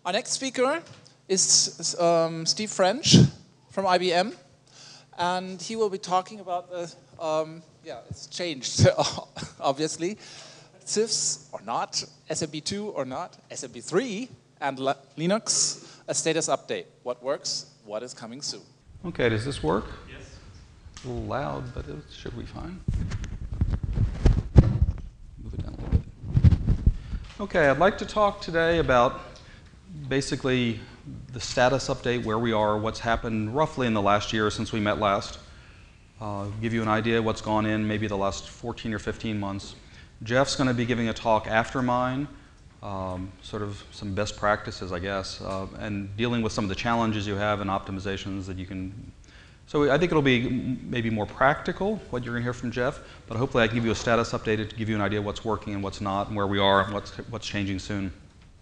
Our next speaker is Steve French from IBM, and he will be talking about the, it's changed, obviously. CIFS or not, SMB2 or not, SMB3, and Linux, a status update. What works, what is coming soon. Okay, does this work? Yes. A little loud, but it should be fine. Move it down a little bit. Okay, I'd like to talk today about basically the status update, where we are, what's happened roughly in the last year since we met last. Give you an idea of what's gone in maybe the last 14 or 15 months. Jeff's going to be giving a talk after mine, sort of some best practices, I guess, and dealing with some of the challenges you have and optimizations that you can. So I think it'll be maybe more practical, what you're going to hear from Jeff, but hopefully I can give you a status update to give you an idea of what's working and what's not, and where we are, and what's changing soon.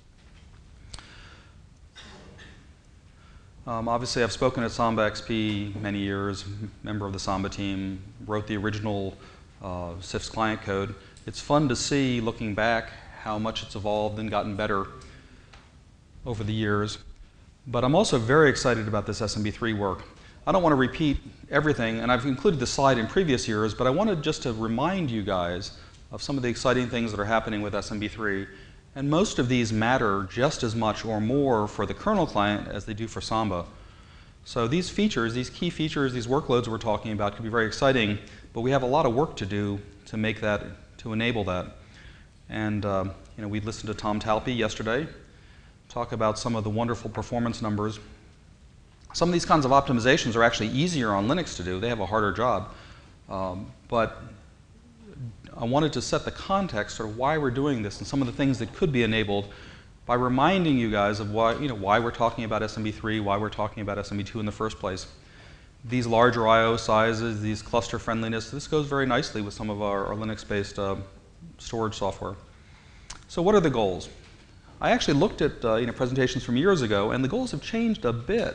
Obviously, I've spoken at Samba XP many years, member of the Samba team, wrote the original CIFS client code. It's fun to see, looking back, how much it's evolved and gotten better over the years. But I'm also very excited about this SMB3 work. I don't want to repeat everything, and I've included the slide in previous years, but I wanted just to remind you guys of some of the exciting things that are happening with SMB3. And most of these matter just as much or more for the kernel client as they do for Samba. So these features, these key features, these workloads we're talking about can be very exciting, but we have a lot of work to do to make that, to enable that. And we listened to Tom Talpe yesterday talk about some of the wonderful performance numbers. Some of these kinds of optimizations are actually easier on Linux to do. They have a harder job. But I wanted to set the context for why we're doing this and some of the things that could be enabled by reminding you guys of why we're talking about SMB3, why we're talking about SMB2 in the first place. These larger I/O sizes, these cluster friendliness, this goes very nicely with some of our Linux-based storage software. So what are the goals? I actually looked at presentations from years ago, and the goals have changed a bit.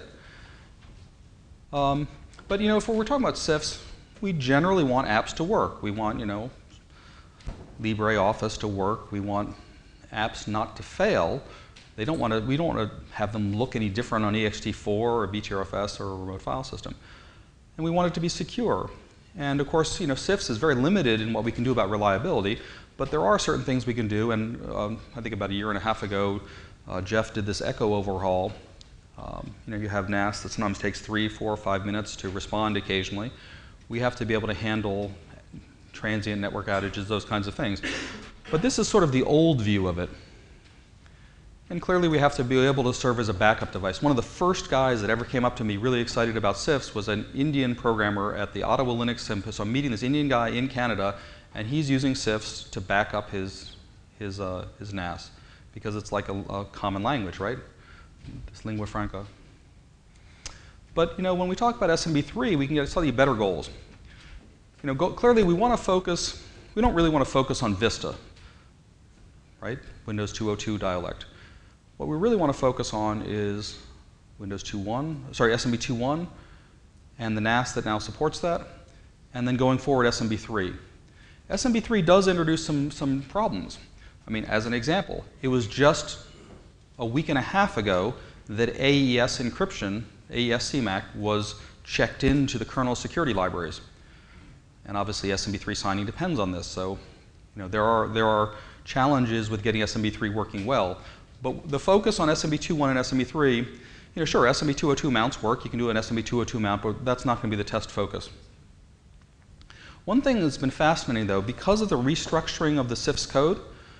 But if we're talking about CIFS, we generally want apps to work. We want LibreOffice to work. We want apps not to fail. We don't want to have them look any different on ext4 or BTRFS or a remote file system. And we want it to be secure. And of course, CIFS is very limited in what we can do about reliability, but there are certain things we can do. And I think about a year and a half ago, Jeff did this echo overhaul. You have NAS that sometimes takes 3, 4, 5 minutes to respond occasionally. We have to be able to handle transient network outages, those kinds of things. But this is sort of the old view of it. And clearly we have to be able to serve as a backup device. One of the first guys that ever came up to me really excited about CIFS was an Indian programmer at the Ottawa Linux Symposium. So I'm meeting this Indian guy in Canada, and he's using CIFS to back up his NAS, because it's like a common language, right? This lingua franca. But when we talk about SMB3, we can get slightly better goals. Clearly we want to focus, we don't really want to focus on Vista, right? Windows 2.02 dialect. What we really want to focus on is SMB 2.1 and the NAS that now supports that, and then going forward SMB3. SMB3 does introduce some problems. I mean, as an example, it was just a week and a half ago that AES encryption, AES CMAC, was checked into the kernel security libraries. And obviously SMB3 signing depends on this, so there are challenges with getting SMB3 working well. But the focus on SMB 2.1 and SMB3, sure, SMB 2.02 mounts work. You can do an SMB 2.02 mount, but that's not going to be the test focus. One thing that's been fascinating, though, because of the restructuring of the CIFS code,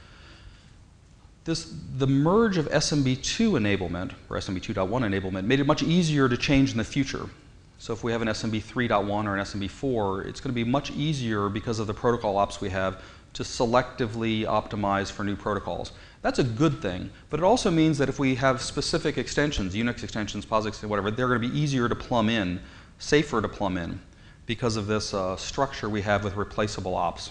the merge of SMB2 enablement, or SMB 2.1 enablement, made it much easier to change in the future. So if we have an SMB 3.1 or an SMB 4, it's going to be much easier because of the protocol ops we have to selectively optimize for new protocols. That's a good thing, but it also means that if we have specific extensions, Unix extensions, POSIX extensions, whatever, they're going to be easier to plumb in, safer to plumb in, because of this structure we have with replaceable ops.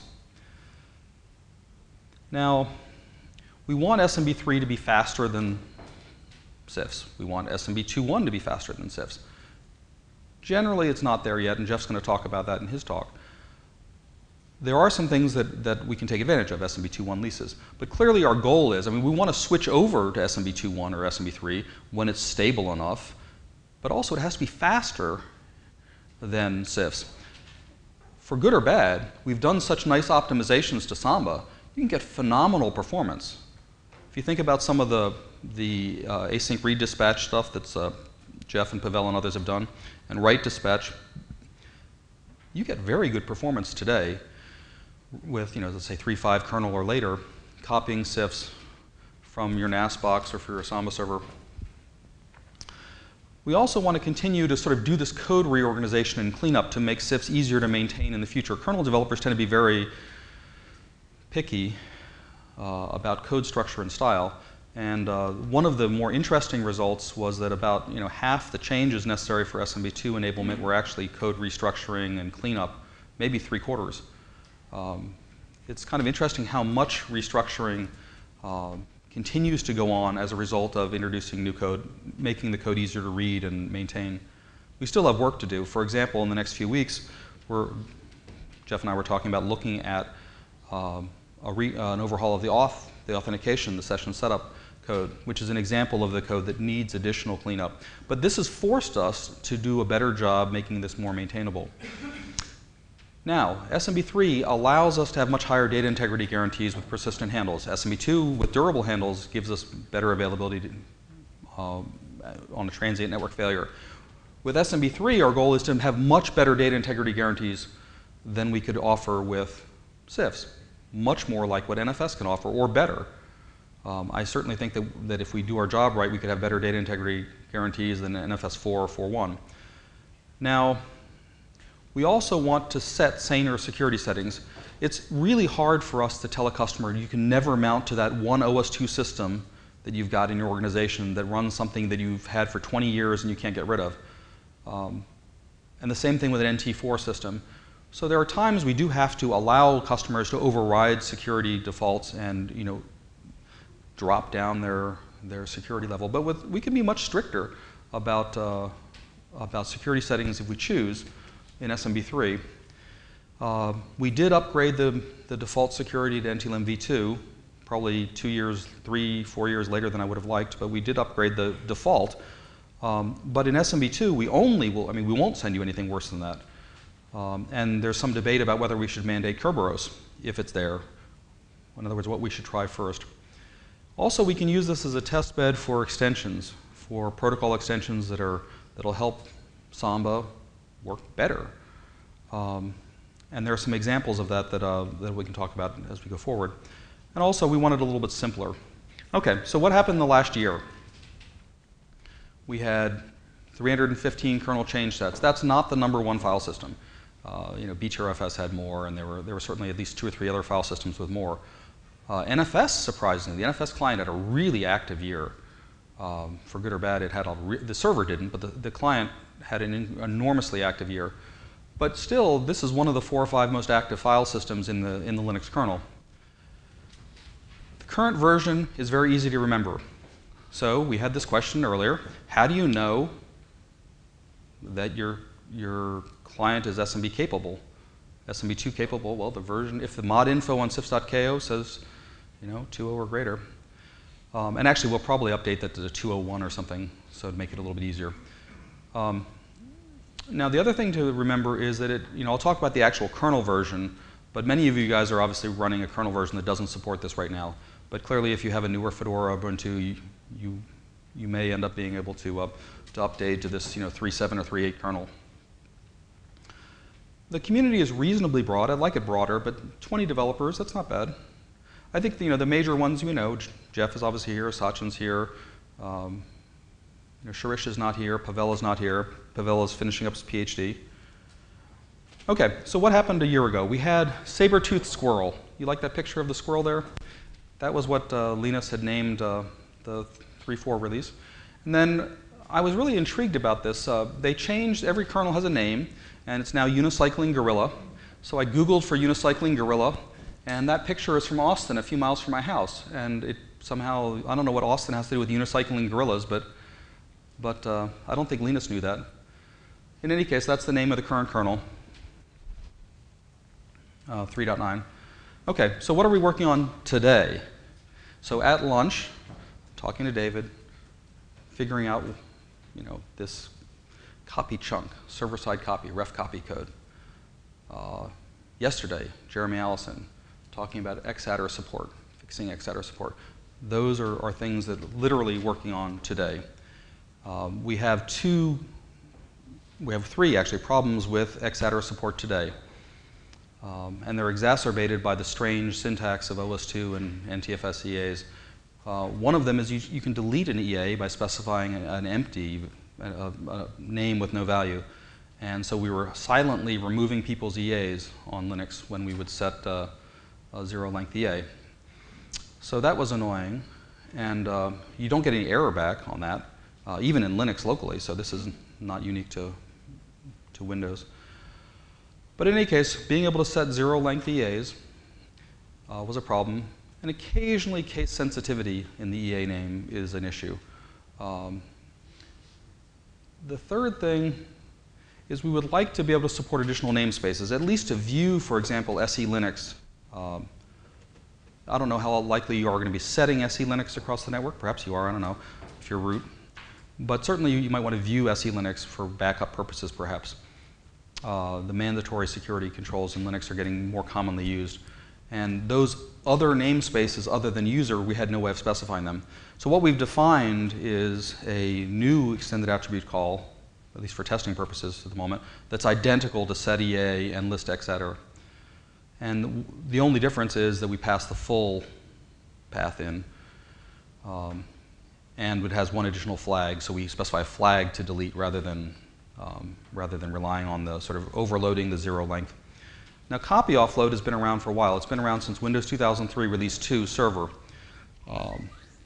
Now, we want SMB3 to be faster than CIFS. We want SMB 2.1 to be faster than CIFS. Generally, it's not there yet, and Jeff's going to talk about that in his talk. there are some things that we can take advantage of, SMB 2.1 leases. But clearly our goal is, I mean, we want to switch over to SMB 2.1 or SMB 3 when it's stable enough, but also it has to be faster than CIFS. For good or bad, we've done such nice optimizations to Samba, you can get phenomenal performance. If you think about some of the async read dispatch stuff that's Jeff and Pavel and others have done, and write dispatch, you get very good performance today with, let's say 3.5 kernel or later, copying CIFS from your NAS box or for your Samba server. We also want to continue to sort of do this code reorganization and cleanup to make CIFS easier to maintain in the future. Kernel developers tend to be very picky about code structure and style. And one of the more interesting results was that about half the changes necessary for SMB2 enablement were actually code restructuring and cleanup, maybe 3/4. It's kind of interesting how much restructuring continues to go on as a result of introducing new code, making the code easier to read and maintain. We still have work to do. For example, in the next few weeks, Jeff and I were talking about looking at an overhaul of the authentication, the session setup code, which is an example of the code that needs additional cleanup. But this has forced us to do a better job making this more maintainable. Now, SMB3 allows us to have much higher data integrity guarantees with persistent handles. SMB2 with durable handles gives us better availability on a transient network failure. With SMB3, our goal is to have much better data integrity guarantees than we could offer with CIFS. Much more like what NFS can offer, or better. I certainly think that if we do our job right, we could have better data integrity guarantees than NFS 4 or 4.1. Now, we also want to set saner security settings. It's really hard for us to tell a customer you can never mount to that one OS2 system that you've got in your organization that runs something that you've had for 20 years and you can't get rid of. And the same thing with an NT4 system. So there are times we do have to allow customers to override security defaults and drop down their security level. But we can be much stricter about security settings if we choose in SMB3. We did upgrade the default security to NTLM v2, probably 2 years, 3, 4 years later than I would have liked, but we did upgrade the default. But in SMB2, we won't send you anything worse than that. And there's some debate about whether we should mandate Kerberos if it's there. In other words, what we should try first. Also, we can use this as a test bed for extensions, for protocol extensions that'll help Samba work better. And there are some examples of that that we can talk about as we go forward. And also, we want it a little bit simpler. Okay, so what happened in the last year? We had 315 kernel change sets. That's not the #1 file system. BTRFS had more, and there were certainly at least 2 or 3 other file systems with more. NFS, surprisingly, the NFS client had a really active year. For good or bad, it had the server didn't, but the client had an enormously active year. But still, this is one of the 4 or 5 most active file systems in the Linux kernel. The current version is very easy to remember. So we had this question earlier: how do you know that your client is SMB capable, SMB2 capable? Well, the version, if the mod info on cifs.ko says 2.0 or greater. And actually, we'll probably update that to the 2.01 or something, so to make it a little bit easier. Now, the other thing to remember is that I'll talk about the actual kernel version, but many of you guys are obviously running a kernel version that doesn't support this right now. But clearly, if you have a newer Fedora Ubuntu, you may end up being able to update to this 3.7 or 3.8 kernel. The community is reasonably broad. I'd like it broader, but 20 developers, that's not bad. I think the major ones Jeff is obviously here, Sachin's here, Shirish is not here, Pavel is not here. Pavel is finishing up his PhD. Okay, so what happened a year ago? We had saber-toothed squirrel. You like that picture of the squirrel there? That was what Linus had named the 3.4 release. And then I was really intrigued about this. They changed, every kernel has a name, and it's now Unicycling Gorilla. So I Googled for Unicycling Gorilla, and that picture is from Austin, a few miles from my house. And it somehow, I don't know what Austin has to do with unicycling gorillas, but I don't think Linus knew that. In any case, that's the name of the current kernel. 3.9. Okay, so what are we working on today? So at lunch, talking to David, figuring out, this copy chunk, server-side copy, ref copy code. Yesterday, Jeremy Allison, talking about Xadder support, fixing Xadder support. Those are things that literally working on today. We have three actually problems with Xadder support today. And they're exacerbated by the strange syntax of OS2 and NTFS EAs. One of them is you can delete an EA by specifying an empty a name with no value. And so we were silently removing people's EAs on Linux when we would set a zero-length EA. So that was annoying. And you don't get any error back on that, even in Linux locally. So this is not unique to Windows. But in any case, being able to set zero-length EAs was a problem. And occasionally, case sensitivity in the EA name is an issue. The third thing is we would like to be able to support additional namespaces, at least to view, for example, SE Linux. I don't know how likely you are going to be setting SE Linux across the network. Perhaps you are, I don't know, if you're root. But certainly you might want to view SE Linux for backup purposes, perhaps. The mandatory security controls in Linux are getting more commonly used. And those other namespaces other than user, we had no way of specifying them. So what we've defined is a new extended attribute call, at least for testing purposes at the moment, that's identical to setEA and listxadder. And the only difference is that we pass the full path in. And it has one additional flag, so we specify a flag to delete rather than relying on the sort of overloading the zero length. Now, copy offload has been around for a while. It's been around since Windows 2003 Release 2 Server. I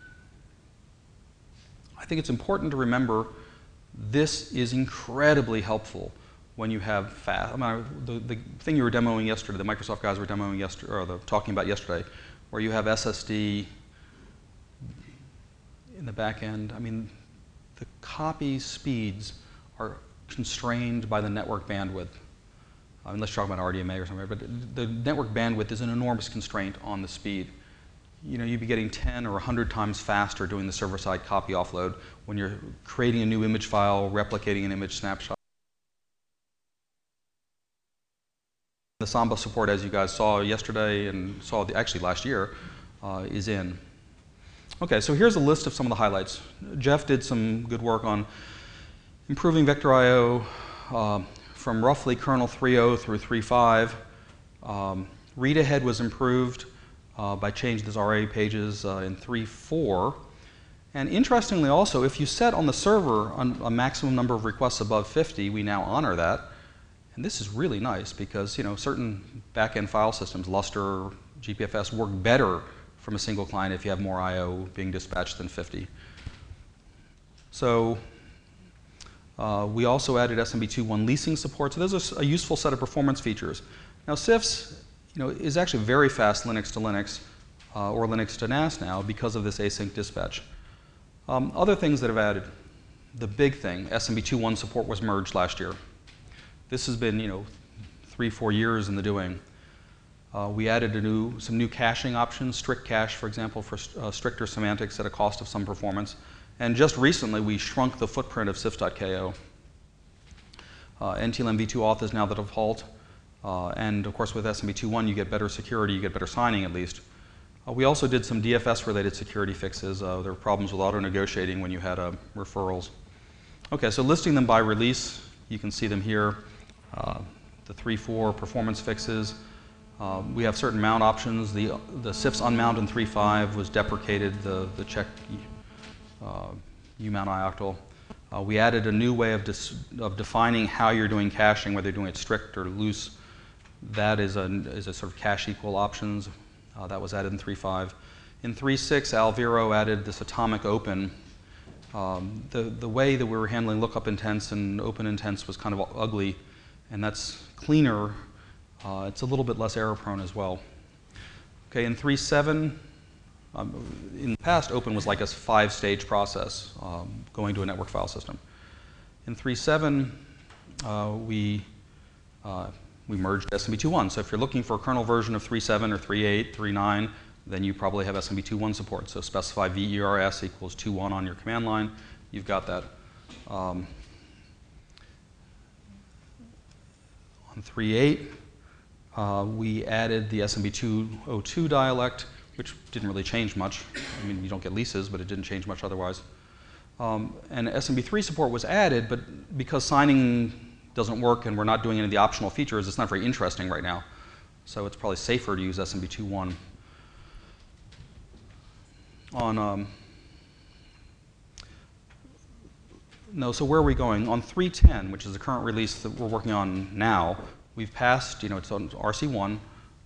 think it's important to remember this is incredibly helpful when you have fast. The thing you were demoing yesterday, the Microsoft guys were demoing yesterday, or talking about yesterday, where you have SSD in the back end. I mean, the copy speeds are constrained by the network bandwidth. Unless you're talking about RDMA or something, but the network bandwidth is an enormous constraint on the speed. You'd be getting 10 or 100 times faster doing the server-side copy offload when you're creating a new image file, replicating an image snapshot. The Samba support, as you guys saw yesterday and saw actually last year, is in. Okay, so here's a list of some of the highlights. Jeff did some good work on improving Vector IO from roughly kernel 3.0 through 3.5. Read ahead was improved by changing those RA pages in 3.4. And interestingly also, if you set on the server a maximum number of requests above 50, we now honor that. And this is really nice because certain back-end file systems, Lustre, GPFS, work better from a single client if you have more I.O. being dispatched than 50. So we also added SMB2.1 leasing support. So there's a useful set of performance features. Now CIFS is actually very fast Linux to Linux or Linux to NAS now because of this async dispatch. Other things that have added, the big thing, SMB2.1 support was merged last year. This has been 3-4 years in the doing. We added some new caching options, strict cache, for example, for stricter semantics at a cost of some performance. And just recently, we shrunk the footprint of CIFS.ko. NTLM v2 auth is now the default. And of course, with SMB2.1, you get better security, you get better signing at least. We also did some DFS-related security fixes. There were problems with auto-negotiating when you had referrals. Okay, so listing them by release, you can see them here. The 3.4 performance fixes. We have certain mount options. The CIFS unmount in 3.5 was deprecated, the check umount ioctl. We added a new way of defining how you're doing caching, whether you're doing it strict or loose. That is a sort of cache equal options. That was added in 3.5. In 3.6, Alviro added this atomic open. The way that we were handling lookup intents and open intents was kind of ugly, and that's cleaner. It's a little bit less error prone as well. Okay, in 3.7, in the past, open was like a 5-stage process going to a network file system. In 3.7, we we merged SMB 2.1. So if you're looking for a kernel version of 3.7 or 3.8, 3.9, then you probably have SMB 2.1 support. So specify VERS equals 2.1 on your command line. You've got that. On 3.8, we added the SMB 2.02 dialect, which didn't really change much. I mean, you don't get leases, but it didn't change much otherwise. And SMB 3 support was added, but because signing doesn't work and we're not doing any of the optional features, it's not very interesting right now. So it's probably safer to use SMB 2.1. So where are we going? On 3.10, which is the current release that we're working on now, we've passed, it's on RC1.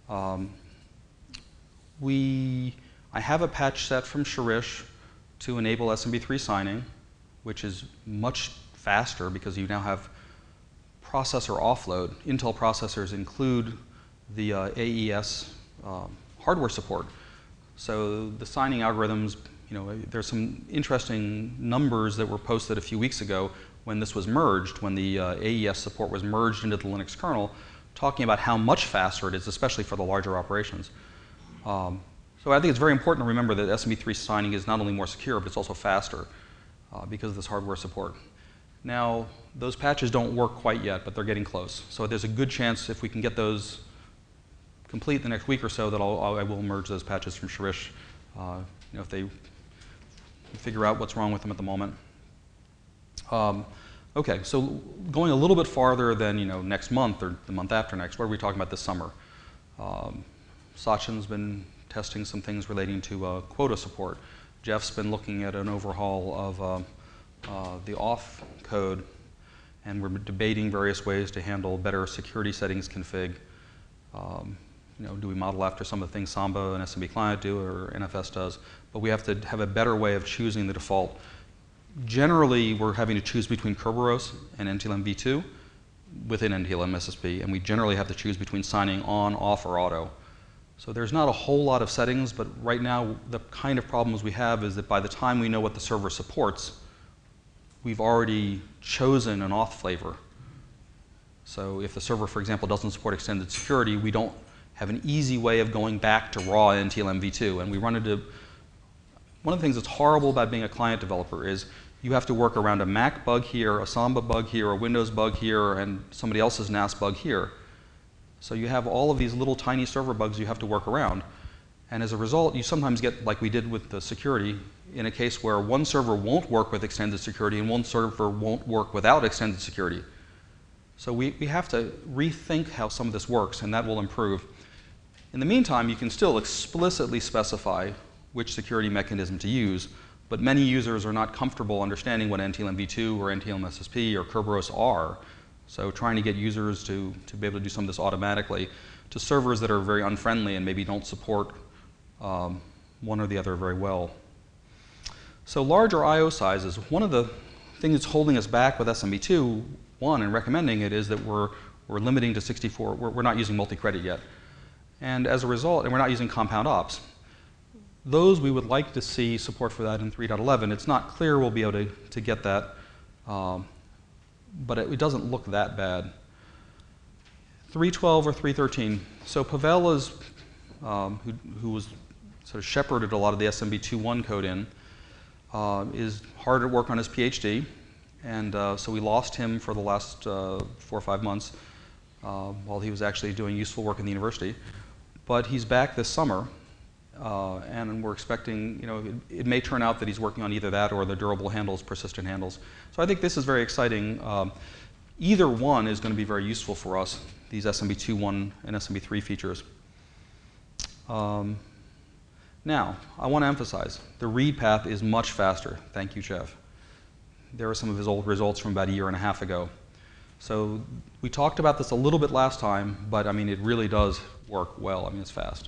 I have a patch set from Shirish to enable SMB3 signing, which is much faster because you now have processor offload. Intel processors include the AES hardware support. So the signing algorithms, there's some interesting numbers that were posted a few weeks ago when this was merged, when the AES support was merged into the Linux kernel, talking about how much faster it is, especially for the larger operations. So I think it's very important to remember that SMB3 signing is not only more secure, but it's also faster because of this hardware support. Now, those patches don't work quite yet, but they're getting close. So there's a good chance if we can get those complete the next week or so that I will merge those patches from Shirish, if they figure out what's wrong with them at the moment. Okay, so going a little bit farther than next month or the month after next, what are we talking about this summer? Sachin's been testing some things relating to quota support. Jeff's been looking at an overhaul of the auth code, and we're debating various ways to handle better security settings config. Do we model after some of the things Samba and SMB client do or NFS does? But we have to have a better way of choosing the default. Generally, we're having to choose between Kerberos and NTLM v2 within NTLM SSP, and we generally have to choose between signing on, off, or auto. So there's not a whole lot of settings, but right now the kind of problems we have is that by the time we know what the server supports, we've already chosen an auth flavor. So if the server, for example, doesn't support extended security, we don't have an easy way of going back to raw NTLM v2. And we run into, one of the things that's horrible about being a client developer is you have to work around a Mac bug here, a Samba bug here, a Windows bug here, and somebody else's NAS bug here. So you have all of these little tiny server bugs you have to work around. And as a result, you sometimes get, like we did with the security, in a case where one server won't work with extended security and one server won't work without extended security. So we have to rethink how some of this works, and that will improve. In the meantime, you can still explicitly specify which security mechanism to use, but many users are not comfortable understanding what NTLM v2 or NTLM SSP or Kerberos are. So trying to get users to be able to do some of this automatically to servers that are very unfriendly and maybe don't support one or the other very well. So larger I/O sizes. One of the things that's holding us back with SMB2, and recommending it, is that we're limiting to 64. We're not using multi-credit yet. And as a result, and we're not using compound ops. Those we would like to see support for that in 3.11. It's not clear we'll be able to get that, but it doesn't look that bad. 3.12 or 3.13. So Pavel is, who was sort of shepherded a lot of the SMB 2.1 code in, is hard at work on his PhD. And so we lost him for the last 4 or 5 months while he was actually doing useful work in the university. But he's back this summer, and we're expecting, it may turn out that he's working on either that or the durable handles, persistent handles. So I think this is very exciting. Either one is going to be very useful for us, these SMB 2.1 and SMB 3 features. Now, I want to emphasize, the read path is much faster. Thank you, Jeff. There are some of his old results from about 1.5 years ago. So we talked about this a little bit last time, but I mean, it really does work well. I mean, it's fast.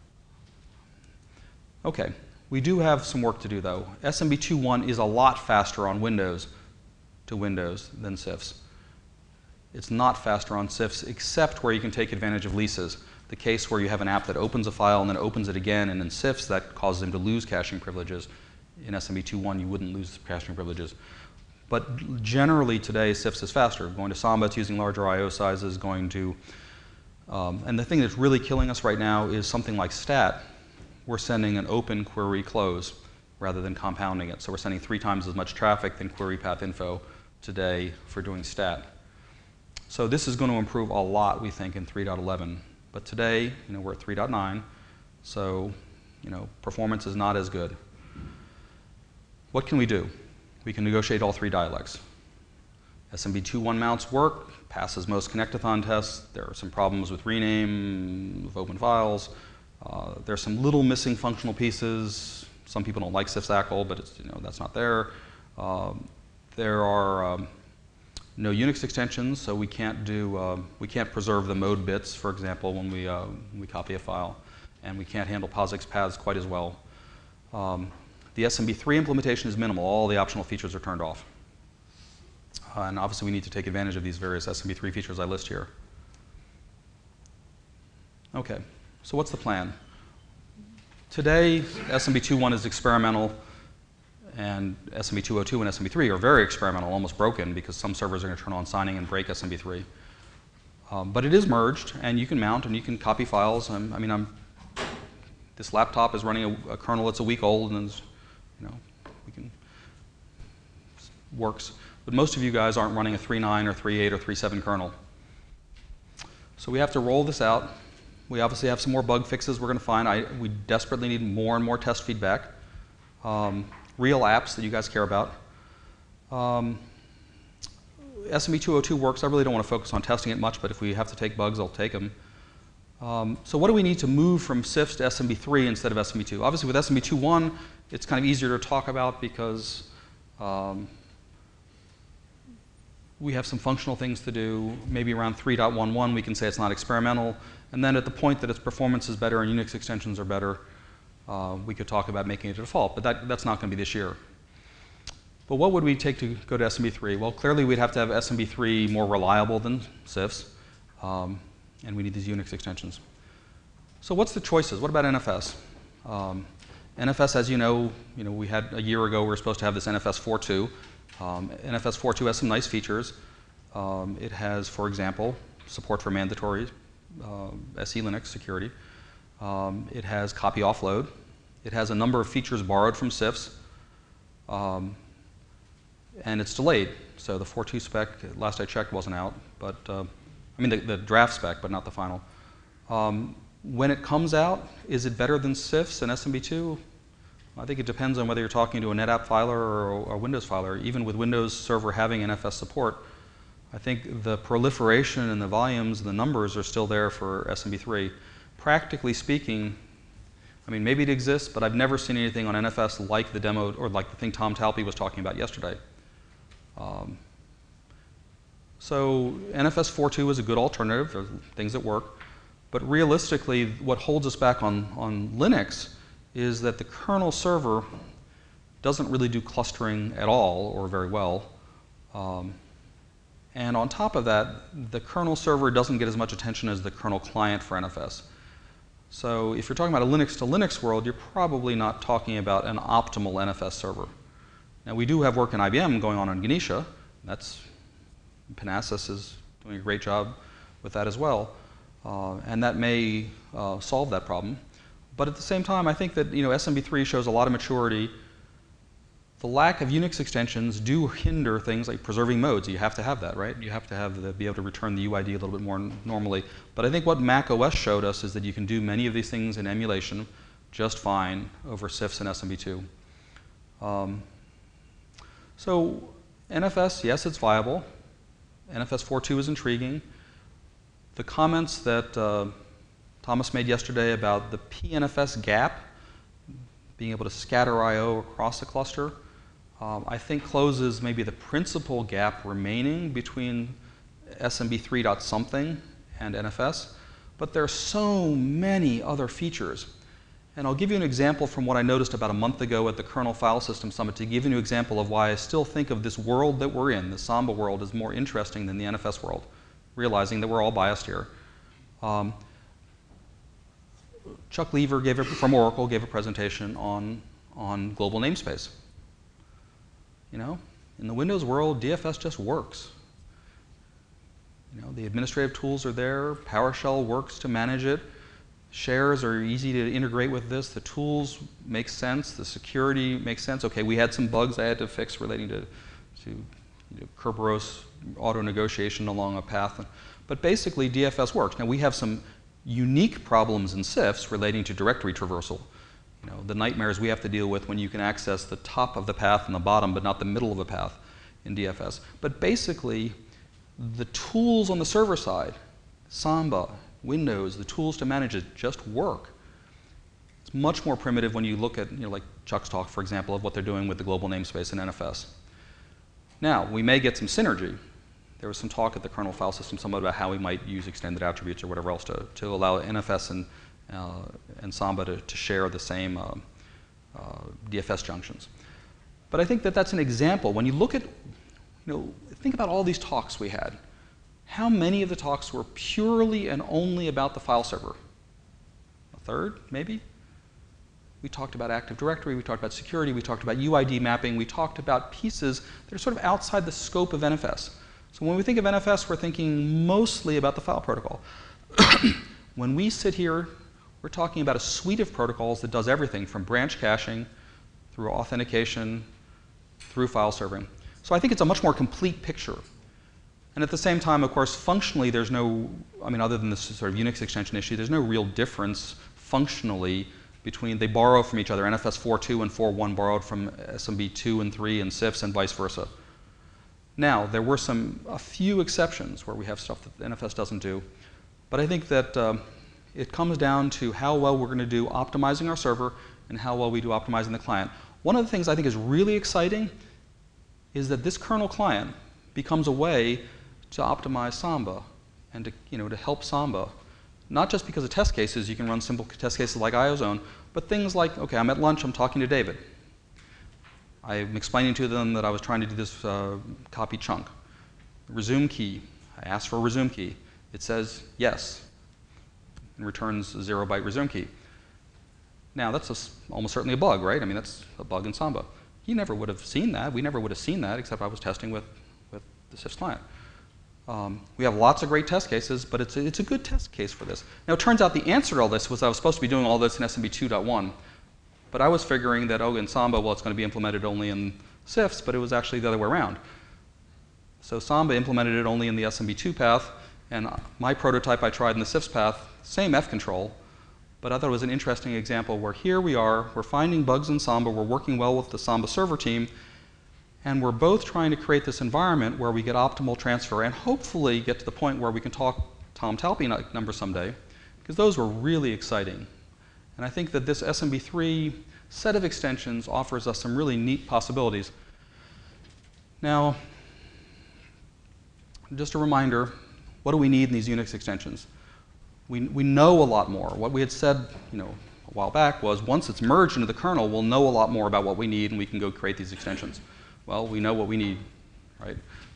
Okay, we do have some work to do though. SMB 2.1 is a lot faster on Windows to Windows than CIFS. It's not faster on CIFS except where you can take advantage of leases. The case where you have an app that opens a file and then opens it again, and in CIFS that causes them to lose caching privileges. In SMB 2.1 you wouldn't lose caching privileges. But generally today CIFS is faster. Going to Samba, it's using larger I/O sizes. Going to And the thing that's really killing us right now is something like stat. We're sending an open query close rather than compounding it. So we're sending 3 times as much traffic than query path info today for doing stat. So this is going to improve a lot, we think, in 3.11. But today, we're at 3.9, so performance is not as good. What can we do? We can negotiate all 3 dialects. SMB 2.1 mounts work, passes most connectathon tests. There are some problems with rename of open files. There's some little missing functional pieces. Some people don't like CIFS-ACL, but it's, that's not there. There are no Unix extensions, so we can't preserve the mode bits, for example, when we copy a file, and we can't handle POSIX paths quite as well. The SMB3 implementation is minimal. All the optional features are turned off. And obviously, we need to take advantage of these various SMB3 features I list here. Okay, so what's the plan? Today, SMB 2.1 is experimental, and SMB 2.02 and SMB 3 are very experimental, almost broken, because some servers are going to turn on signing and break SMB 3. But it is merged, and you can mount and you can copy files. This laptop is running a kernel that's a week old, and works. But most of you guys aren't running a 3.9 or 3.8 or 3.7 kernel. So we have to roll this out. We obviously have some more bug fixes we're going to find. We desperately need more and more test feedback. Real apps that you guys care about. SMB 2.02 works. I really don't want to focus on testing it much, but if we have to take bugs, I'll take them. So what do we need to move from CIFS to SMB 3 instead of SMB 2? Obviously, with SMB 2.1, it's kind of easier to talk about because we have some functional things to do. Maybe around 3.11, we can say it's not experimental. And then at the point that its performance is better and Unix extensions are better, we could talk about making it a default. But that's not going to be this year. But what would we take to go to SMB 3? Well, clearly, we'd have to have SMB 3 more reliable than CIFS. And we need these Unix extensions. So what's the choices? What about NFS? NFS, as you know, we had a year ago, we were supposed to have this NFS 4.2. NFS 4.2 has some nice features. It has, for example, support for mandatory SE Linux security. It has copy offload. It has a number of features borrowed from CIFS. And it's delayed. So the 4.2 spec, last I checked, wasn't out. But the draft spec, but not the final. When it comes out, is it better than CIFS and SMB2? I think it depends on whether you're talking to a NetApp filer or a Windows filer. Even with Windows Server having NFS support, I think the proliferation and the volumes and the numbers are still there for SMB3. Practically speaking, maybe it exists, but I've never seen anything on NFS like the demo or like the thing Tom Talpe was talking about yesterday. So NFS 4.2 is a good alternative. There are things that work. But realistically, what holds us back on Linux is that the kernel server doesn't really do clustering at all or very well. And on top of that, the kernel server doesn't get as much attention as the kernel client for NFS. So if you're talking about a Linux to Linux world, you're probably not talking about an optimal NFS server. Now, we do have work in IBM going on Ganesha. Panasys is doing a great job with that as well. And that may solve that problem. But at the same time, I think that SMB3 shows a lot of maturity. The lack of Unix extensions do hinder things like preserving modes. You have to have that, right? You have to be able to return the UID a little bit more normally. But I think what Mac OS showed us is that you can do many of these things in emulation just fine over CIFS and SMB2. So NFS, yes, it's viable. NFS 4.2 is intriguing. The comments that Thomas made yesterday about the PNFS gap, being able to scatter I/O across the cluster, I think closes maybe the principal gap remaining between SMB3 something and NFS. But there are so many other features. And I'll give you an example from what I noticed about a month ago at the Kernel File System Summit to give you an example of why I still think of this world that we're in, the Samba world, as more interesting than the NFS world, realizing that we're all biased here. Chuck Lever from Oracle gave a presentation on global namespace. In the Windows world, DFS just works. The administrative tools are there. PowerShell works to manage it. Shares are easy to integrate with this. The tools make sense. The security makes sense. Okay, we had some bugs I had to fix relating to Kerberos auto negotiation along a path. But basically, DFS works. Now, we have some unique problems in CIFS relating to directory traversal. The nightmares we have to deal with when you can access the top of the path and the bottom, but not the middle of a path in DFS. But basically, the tools on the server side, Samba, Windows, the tools to manage it just work. It's much more primitive when you look at, like Chuck's talk, for example, of what they're doing with the global namespace in NFS. Now, we may get some synergy. There was some talk at the kernel file system somewhat about how we might use extended attributes or whatever else to allow NFS and Samba to share the same DFS junctions. But I think that that's an example. When you look at, think about all these talks we had. How many of the talks were purely and only about the file server? A third, maybe? We talked about Active Directory, we talked about security, we talked about UID mapping, we talked about pieces that are sort of outside the scope of NFS. So when we think of NFS, we're thinking mostly about the file protocol. When we sit here, we're talking about a suite of protocols that does everything from branch caching through authentication through file serving. So I think it's a much more complete picture. And at the same time, of course, functionally, there's no, other than this sort of Unix extension issue, there's no real difference functionally between, they borrow from each other. NFS 4.2 and 4.1 borrowed from SMB 2 and 3 and CIFS and vice versa. Now, there were a few exceptions where we have stuff that NFS doesn't do. But I think that it comes down to how well we're going to do optimizing our server and how well we do optimizing the client. One of the things I think is really exciting is that this kernel client becomes a way to optimize Samba and to help Samba. Not just because of test cases, you can run simple test cases like IOZone, but things like, okay, I'm at lunch, I'm talking to David. I'm explaining to them that I was trying to do this copy chunk. Resume key, I asked for a resume key. It says yes, and returns a 0-byte resume key. Now, that's almost certainly a bug, right? That's a bug in Samba. He never would have seen that. We never would have seen that, except I was testing with the CIFS client. We have lots of great test cases, but it's a good test case for this. Now, it turns out the answer to all this was I was supposed to be doing all this in SMB 2.1, but I was figuring that, in Samba, well, it's going to be implemented only in CIFS, but it was actually the other way around. So Samba implemented it only in the SMB 2 path, and my prototype I tried in the CIFS path, same F control, but I thought it was an interesting example where here we are, we're finding bugs in Samba, we're working well with the Samba server team, and we're both trying to create this environment where we get optimal transfer and hopefully get to the point where we can talk Tom Talpy numbers someday, because those were really exciting. And I think that this SMB3 set of extensions offers us some really neat possibilities. Now, just a reminder, what do we need in these Unix extensions? We know a lot more. What we had said a while back was once it's merged into the kernel, we'll know a lot more about what we need and we can go create these extensions. Well, we know what we need, right?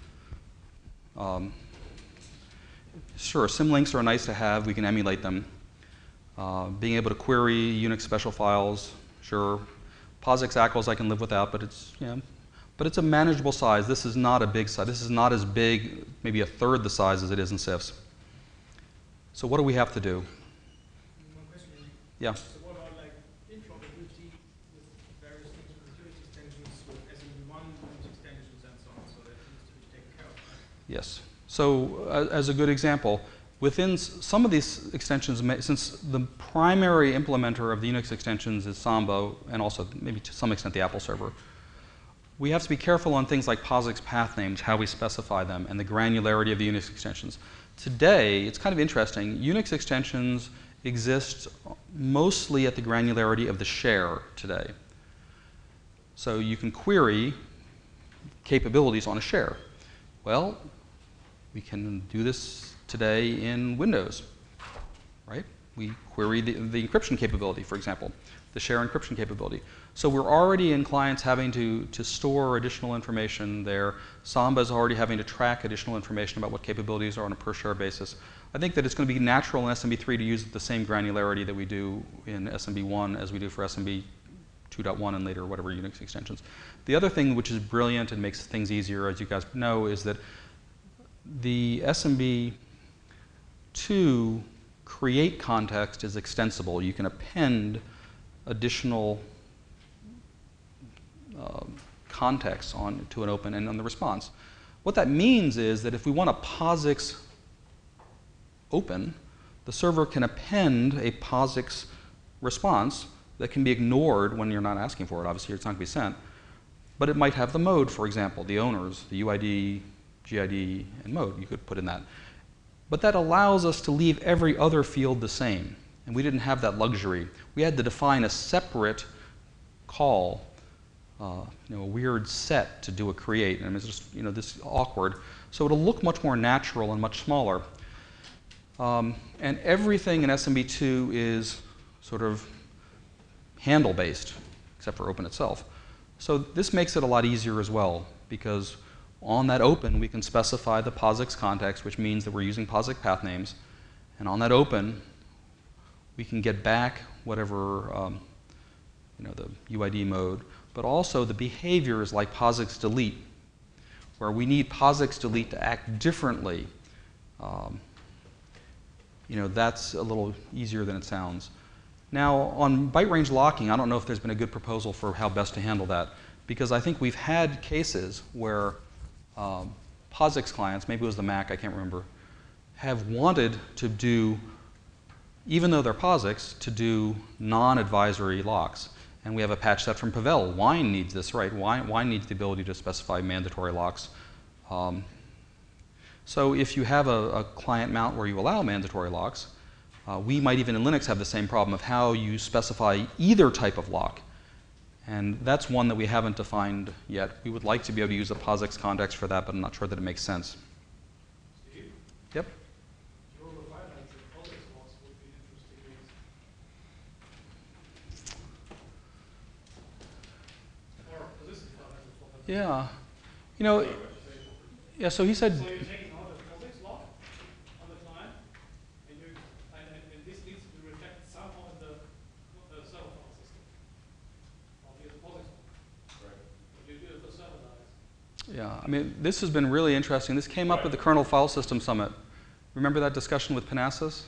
Sure, symlinks are nice to have. We can emulate them. Being able to query Unix special files, sure. POSIX ACLs I can live without, but it's a manageable size. This is not a big size. This is not as big, maybe a third the size as it is in CIFS. So what do we have to do? One question. Yeah. So what about interoperability with various things with Unix extensions, with SMB1 Unix extensions and so on? So that needs to be taken care of, right? Yes. So as a good example, within some of these extensions, since the primary implementer of the Unix extensions is Samba, and also maybe to some extent the Apple server, we have to be careful on things like POSIX path names, how we specify them, and the granularity of the Unix extensions. Today, it's kind of interesting. Unix extensions exist mostly at the granularity of the share today. So you can query capabilities on a share. Well, we can do this today in Windows, right? We query the encryption capability, for example, the share encryption capability. So we're already in clients having to store additional information there. Samba is already having to track additional information about what capabilities are on a per share basis. I think that it's going to be natural in SMB3 to use the same granularity that we do in SMB1 as we do for SMB 2.1 and later whatever Unix extensions. The other thing which is brilliant and makes things easier, as you guys know, is that the SMB2 create context is extensible. You can append additional context to an open and on the response. What that means is that if we want a POSIX open, the server can append a POSIX response that can be ignored when you're not asking for it. Obviously, it's not going to be sent. But it might have the mode, for example, the owners, the UID, GID, and mode you could put in that. But that allows us to leave every other field the same. And we didn't have that luxury. We had to define a separate call, a weird set to do a create. And it's just this awkward. So it'll look much more natural and much smaller. And everything in SMB2 is sort of handle-based, except for open itself. So this makes it a lot easier as well, because on that open, we can specify the POSIX context, which means that we're using POSIX path names. And on that open, we can get back whatever, the UID mode, but also the behaviors like POSIX delete, where we need POSIX delete to act differently. That's a little easier than it sounds. Now, on byte range locking, I don't know if there's been a good proposal for how best to handle that, because I think we've had cases where POSIX clients, maybe it was the Mac, I can't remember, have wanted to do, even though they're POSIX, to do non-advisory locks. And we have a patch set from Pavel. Wine needs this, right? Wine needs the ability to specify mandatory locks. So if you have a client mount where you allow mandatory locks, we might even in Linux have the same problem of how you specify either type of lock. And that's one that we haven't defined yet. We would like to be able to use a POSIX context for that, but I'm not sure that it makes sense. Steve? Yep. Your requirements in POSIX locks would be interesting. Or position Yeah. Yeah, so he said. So you're taking out a POSIX lock on the client, and this needs to be reflected somehow in the server file system. Or here's a POSIX lock. Right. But you do it for server dies. Yeah, this has been really interesting. This came up at the Kernel File System Summit. Remember that discussion with Panasas?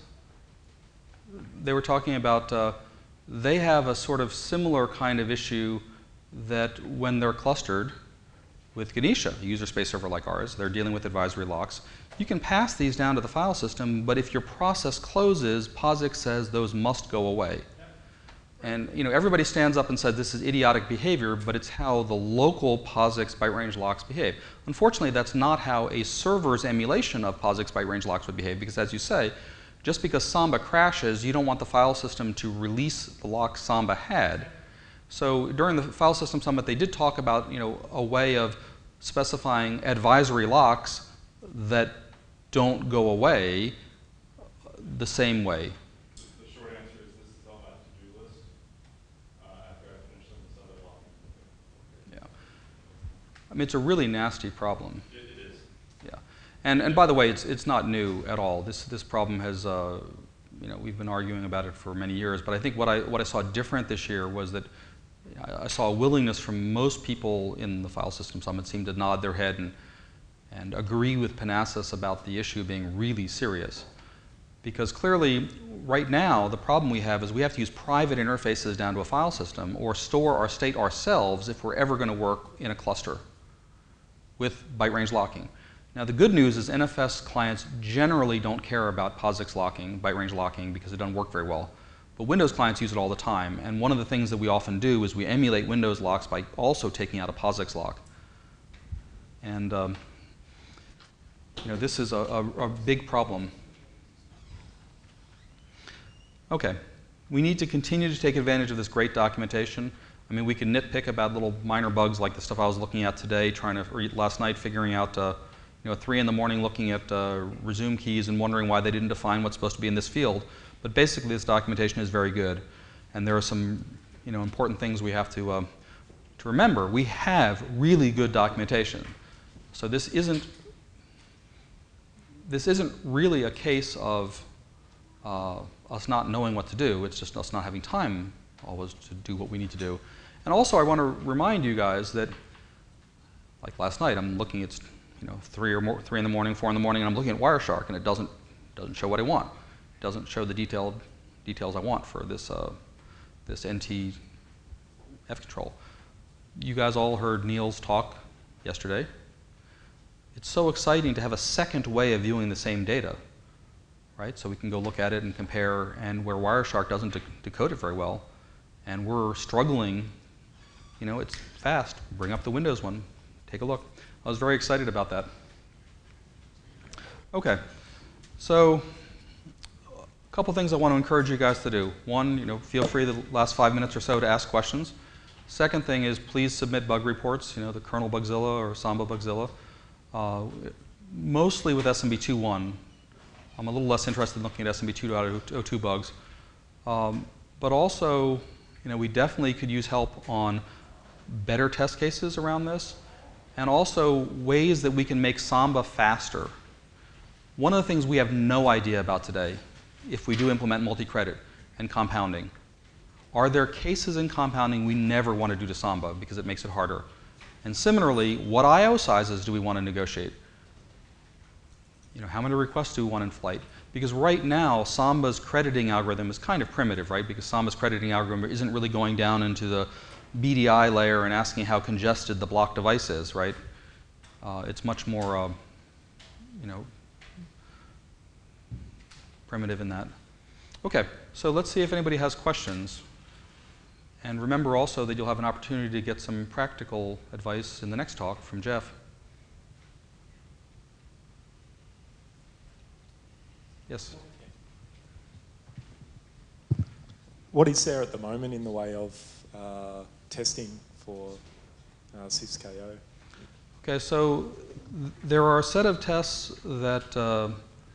They were talking about, they have a sort of similar kind of issue that when they're clustered with Ganesha, a user space server like ours, they're dealing with advisory locks. You can pass these down to the file system, but if your process closes, POSIX says those must go away. And everybody stands up and said this is idiotic behavior, but it's how the local POSIX byte range locks behave. Unfortunately, that's not how a server's emulation of POSIX byte range locks would behave, because as you say, just because Samba crashes, you don't want the file system to release the lock Samba had. So during the File System Summit, they did talk about a way of specifying advisory locks that don't go away the same way. The short answer is this is on my to-do list after I finish some of this other locking. Yeah. It's a really nasty problem. It is. Yeah. And by the way, it's not new at all. This problem has, we've been arguing about it for many years. But I think what I saw different this year was that I saw a willingness from most people in the File System Summit seem to nod their head and agree with Panasas about the issue being really serious. Because clearly, right now, the problem we have is we have to use private interfaces down to a file system or store our state ourselves if we're ever going to work in a cluster with byte range locking. Now, the good news is NFS clients generally don't care about POSIX locking, byte range locking, because it doesn't work very well. But Windows clients use it all the time, and one of the things that we often do is we emulate Windows locks by also taking out a POSIX lock. And this is a big problem. Okay, we need to continue to take advantage of this great documentation. We could nitpick about little minor bugs like the stuff I was looking at today, or last night figuring out, 3 in the morning looking at resume keys and wondering why they didn't define what's supposed to be in this field. But basically, this documentation is very good, and there are some, important things we have to remember. We have really good documentation, so this isn't really a case of us not knowing what to do. It's just us not having time always to do what we need to do. And also, I want to remind you guys that, like last night, I'm looking at 3 in the morning, 4 in the morning, and I'm looking at Wireshark, and it doesn't show what I want. It doesn't show the details I want for this this NT F control. You guys all heard Neil's talk yesterday. It's so exciting to have a second way of viewing the same data, right? So we can go look at it and compare, and where Wireshark doesn't decode it very well, and we're struggling, it's fast. Bring up the Windows one, take a look. I was very excited about that. Okay, so a couple things I want to encourage you guys to do. One, feel free the last 5 minutes or so to ask questions. Second thing is please submit bug reports, the kernel Bugzilla or Samba Bugzilla. Mostly with SMB 2.1. I'm a little less interested in looking at SMB 2.02 bugs. But also, we definitely could use help on better test cases around this, and also ways that we can make Samba faster. One of the things we have no idea about today, if we do implement multi-credit and compounding, are there cases in compounding we never want to do to Samba because it makes it harder? And similarly, what I/O sizes do we want to negotiate? How many requests do we want in flight? Because right now, Samba's crediting algorithm is kind of primitive, right? Because Samba's crediting algorithm isn't really going down into the BDI layer and asking how congested the block device is, right? It's much more, primitive in that. Okay, so let's see if anybody has questions. And remember also that you'll have an opportunity to get some practical advice in the next talk from Jeff. Yes? What is there at the moment in the way of testing for CIFS-KO? Okay, so there are a set of tests that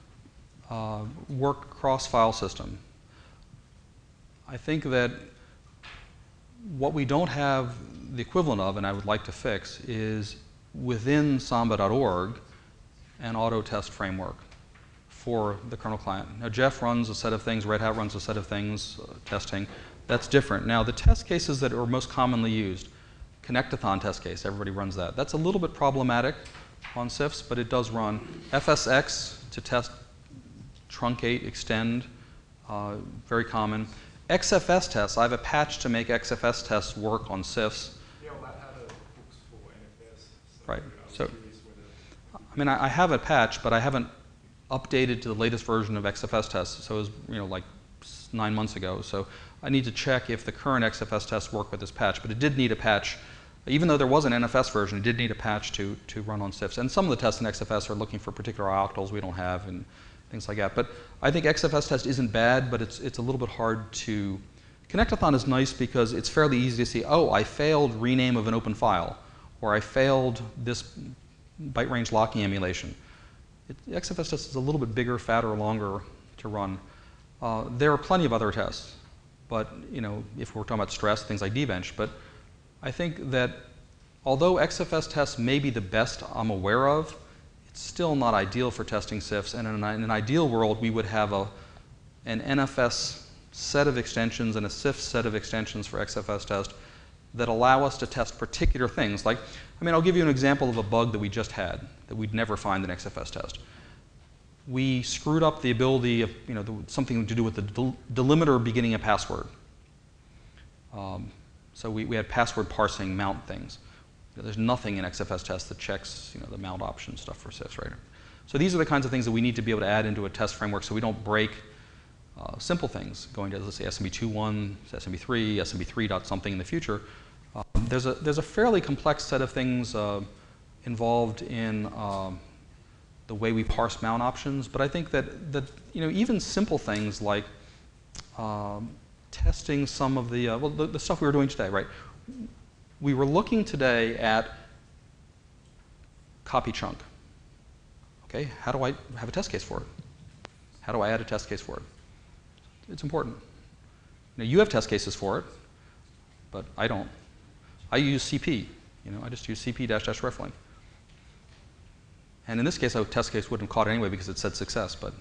work cross-file system. I think that what we don't have the equivalent of, and I would like to fix, is within Samba.org an auto test framework for the kernel client. Now Jeff runs a set of things, Red Hat runs a set of things, testing. That's different. Now the test cases that are most commonly used, Connectathon test case, everybody runs that. That's a little bit problematic on CIFS, but it does run. FSX to test truncate, extend, very common. XFS tests, I have a patch to make XFS tests work on CIFS. Yeah, well, that had a books for NFS. Right. So, I have a patch, but I haven't updated to the latest version of XFS tests. So it was, like 9 months ago. So I need to check if the current XFS tests work with this patch. But it did need a patch. Even though there was an NFS version, it did need a patch to run on CIFS. And some of the tests in XFS are looking for particular octals we don't have and things like that. But I think XFS test isn't bad, but it's a little bit hard to. Connectathon is nice because it's fairly easy to see, oh, I failed rename of an open file, or I failed this byte range locking emulation. The XFS test is a little bit bigger, fatter, longer to run. There are plenty of other tests, but if we're talking about stress, things like dbench. But I think that although XFS tests may be the best I'm aware of, it's still not ideal for testing CIFS. And in an ideal world, we would have an NFS set of extensions and a CIFS set of extensions for XFS test that allow us to test particular things. Like, I'll give you an example of a bug that we just had that we'd never find in XFS test. We screwed up the ability of, something to do with the delimiter beginning a password. So we had password parsing mount things. There's nothing in XFS test that checks, the mount option stuff for CIFS, right? So these are the kinds of things that we need to be able to add into a test framework so we don't break simple things going to, let's say, SMB 2.1, SMB 3, SMB 3 dot something in the future. There's a fairly complex set of things involved in the way we parse mount options, but I think that even simple things like testing some of the stuff we were doing today, right? We were looking today at copy chunk. Okay, how do I have a test case for it? How do I add a test case for it? It's important. You have test cases for it, but I don't. I use CP. I just use CP-rifling. And in this case, a test case wouldn't have caught it anyway because it said success, but.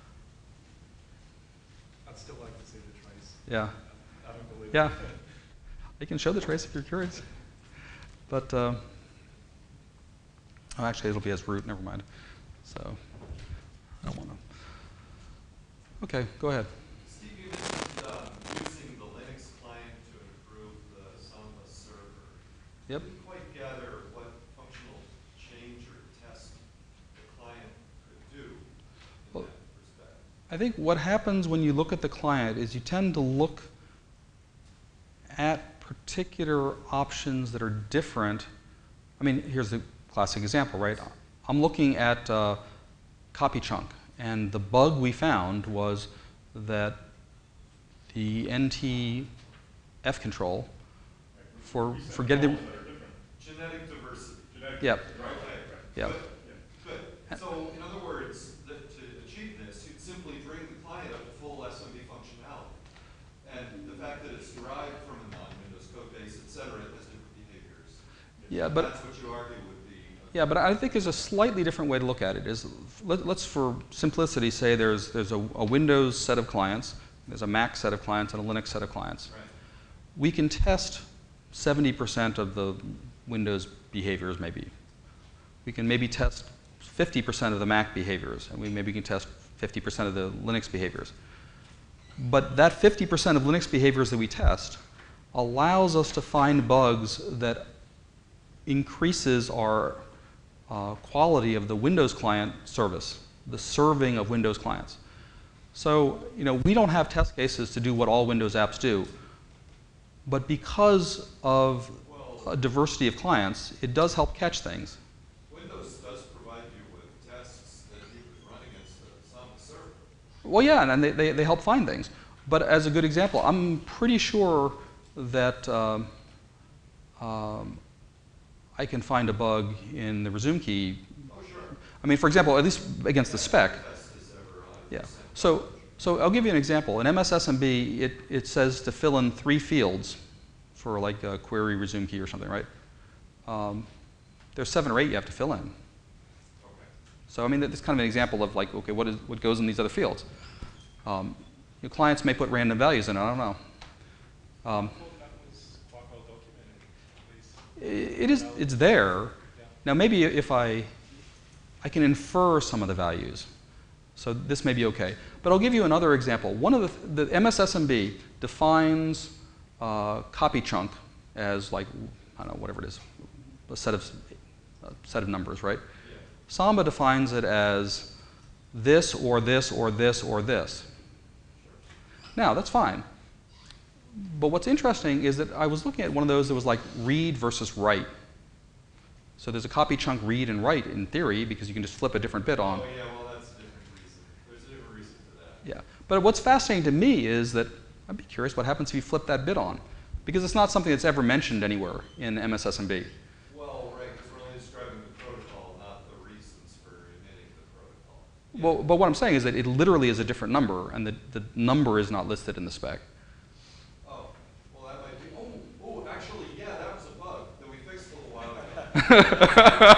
I'd still like to see the trace. Yeah. I don't believe Yeah. it. I can show the trace if you're curious. But Oh, actually, it'll be as root. Never mind. So I don't want to. Okay, go ahead. Steve, you mentioned using the Linux client to improve the Samba server. Yep. I didn't quite gather what functional change or test the client could do in Well, that respect. I think what happens when you look at the client is you tend to look at particular options that are different. I mean, here's the classic example, right? I'm looking at copy chunk, and the bug we found was that the NT F control for getting the Genetic diversity. yep. Okay. Yep. Good. So, in other words, to achieve this, you'd simply bring the client up to full SMB functionality. And the fact that it's derived from a non-Windows code base, et cetera, it has different behaviors. Yeah, but That's what you argue would be. yeah, but I think there's a slightly different way to look at it. Let's for simplicity say there's a Windows set of clients, there's a Mac set of clients, and a Linux set of clients. Right. We can test 70% of the Windows behaviors, maybe. We can maybe test 50% of the Mac behaviors, and we maybe can test 50% of the Linux behaviors. But that 50% of Linux behaviors that we test allows us to find bugs that increases our quality of the Windows client service, the serving of Windows clients. So, we don't have test cases to do what all Windows apps do, but because of a diversity of clients, it does help catch things. Windows does provide you with tests that you could run against the Samba server. Well, yeah, and they help find things. But as a good example, I'm pretty sure that I can find a bug in the resume key. Oh, sure. I mean, for example, at least against the spec. Test is ever 100%. Yeah. So I'll give you an example. In MSSMB, it says to fill in 3 fields for like a query resume key or something, right? There's 7 or 8 you have to fill in. Okay. So I mean, that's kind of an example of like, okay, what goes in these other fields? Your clients may put random values in it. I don't know. That was quite well documented. At least. It's there. Yeah. Now maybe if I can infer some of the values. So this may be okay. But I'll give you another example. One of the MSSMB defines copy chunk as like, I don't know, whatever it is, a set of numbers, right? Yeah. Samba defines it as this or this or this or this. Now, that's fine. But what's interesting is that I was looking at one of those that was like read versus write. So there's a copy chunk read and write in theory because you can just flip a different bit on. Oh, yeah, well, that's a different reason. There's a different reason for that. Yeah. But what's fascinating to me is that I'd be curious what happens if you flip that bit on. Because it's not something that's ever mentioned anywhere in MSSMB. Well, right, because we're only describing the protocol, not the reasons for emitting the protocol. Well, but what I'm saying is that it literally is a different number, and the number is not listed in the spec. Oh, well, that might be. Oh, actually, yeah, that was a bug that we fixed a little while ago.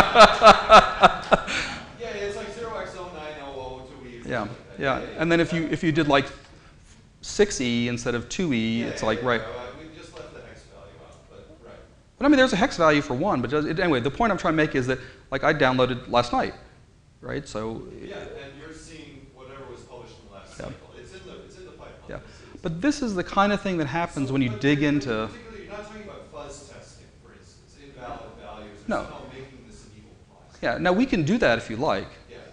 Yeah, it's like 0x0900 to we. Yeah, yeah. And then if you did like 6E instead of 2E, it's like, right. We just left the hex value out, but right. But I mean, there's a hex value for one, but anyway, the point I'm trying to make is that, like, I downloaded last night, right? So. Yeah, and you're seeing whatever was published in the last cycle. It's in the pipeline. Yeah. But this is the kind of thing that happens when you dig into. Particularly, you're not talking about fuzz testing, for instance, invalid values, or No. somehow making this an evil class. Yeah. Now we can do that if you like.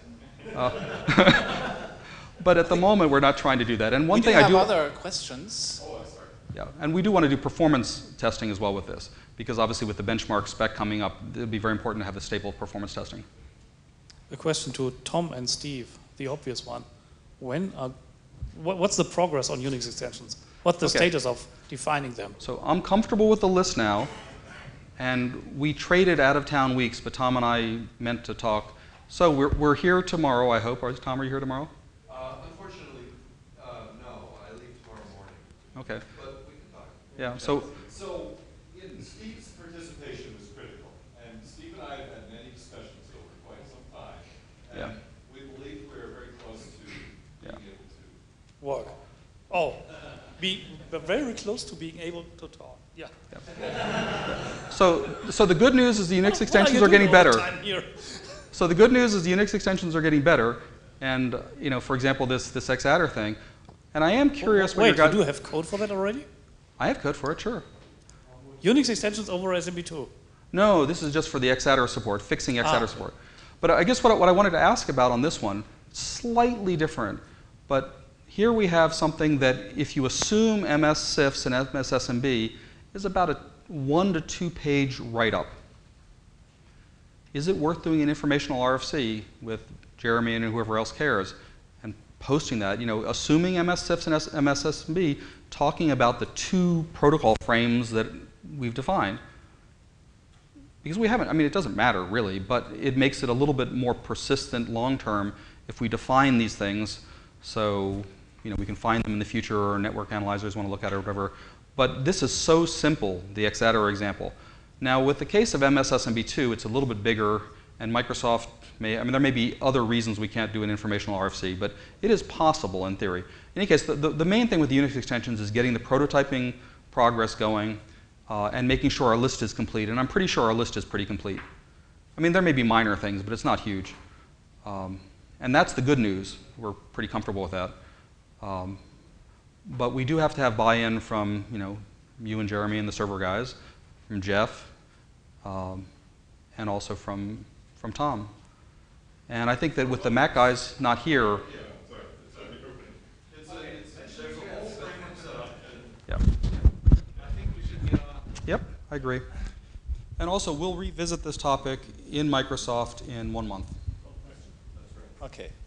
Yeah. But at the moment, we're not trying to do that. And one We do thing I have do. other questions. Oh, sorry. Yeah, and we do want to do performance testing as well with this, because obviously with the benchmark spec coming up, it would be very important to have the stable performance testing. A question to Tom and Steve, the obvious one. What's the progress on Unix extensions? What's the Okay. status of defining them? So I'm comfortable with the list now, and we traded out-of-town weeks, but Tom and I meant to talk. So we're here tomorrow, I hope. Tom, are you here tomorrow? Unfortunately, no. I leave tomorrow morning, Okay. but we can talk. Yeah. So So, Steve's participation was critical, and Steve and I have had many discussions over quite some time, and Yeah. we believe we are very close to being Yeah. able to. Work. Oh, be we're very close to being able to talk. Yeah. So the good news is the Unix What extensions you are getting doing all the better. time here? So the good news is the Unix extensions are getting better, and for example, this Xadder thing. And I am curious. Wait, you do have code for that already? I have code for it, sure. Unix extensions over SMB2. No, this is just for the Xadder support, fixing Xadder support. But I guess what I wanted to ask about on this one, slightly different, but here we have something that if you assume MS CIFS and MS SMB is about a 1 to 2 page write-up. Is it worth doing an informational RFC with Jeremy and whoever else cares and posting that, assuming MS CIFS and MS SMB, talking about the 2 protocol frames that we've defined? Because we haven't, it doesn't matter really, but it makes it a little bit more persistent long-term if we define these things so we can find them in the future or network analyzers want to look at it or whatever. But this is so simple, the Xadder example. Now with the case of MS SMB2, it's a little bit bigger, and Microsoft there may be other reasons we can't do an informational RFC, but it is possible in theory. In any case, the main thing with the Unix extensions is getting the prototyping progress going, and making sure our list is complete. And I'm pretty sure our list is pretty complete. There may be minor things, but it's not huge. And that's the good news. We're pretty comfortable with that. But we do have to have buy-in from you and Jeremy and the server guys, from Jeff, and also from Tom. And I think that with the Mac guys not here. There's a whole framework set up. Yep. Yep, I agree. And also, we'll revisit this topic in Microsoft in 1 month. Okay.